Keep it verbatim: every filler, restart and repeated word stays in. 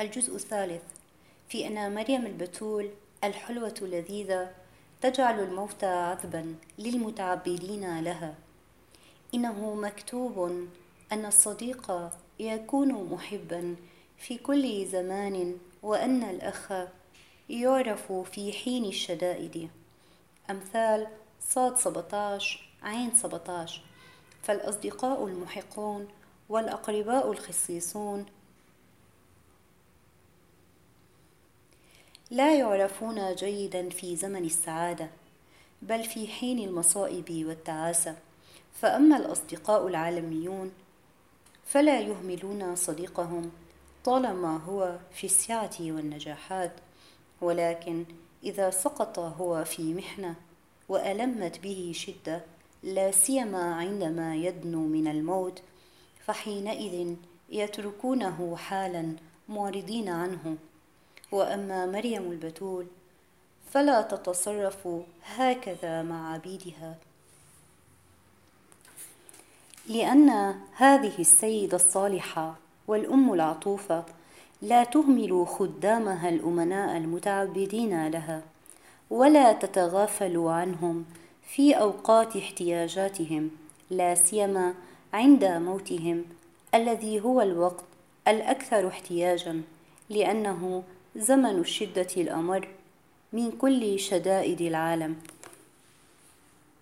الجزء الثالث. في أن مريم البتول الحلوة اللذيذة تجعل الموت عذبا للمتعبدين لها. إنه مكتوب أن الصديق يكون محبا في كل زمان، وأن الأخ يعرف في حين الشدائد. أمثال صاد سبعتاشر عين سبعتاشر. فالأصدقاء المحقون والأقرباء الخصيصون لا يعرفون جيدا في زمن السعادة، بل في حين المصائب والتعاسة. فأما الأصدقاء العالميون فلا يهملون صديقهم طالما هو في السعة والنجاحات، ولكن إذا سقط هو في محنة وألمت به شدة، لا سيما عندما يدنو من الموت، فحينئذ يتركونه حالا معرضين عنه. وأما مريم البتول فلا تتصرف هكذا مع عبيدها، لأن هذه السيدة الصالحة والأم العطوفة لا تهمل خدامها الأمناء المتعبدين لها، ولا تتغافل عنهم في أوقات احتياجاتهم، لا سيما عند موتهم الذي هو الوقت الأكثر احتياجا، لأنه زمن الشدة الأمر من كل شدائد العالم.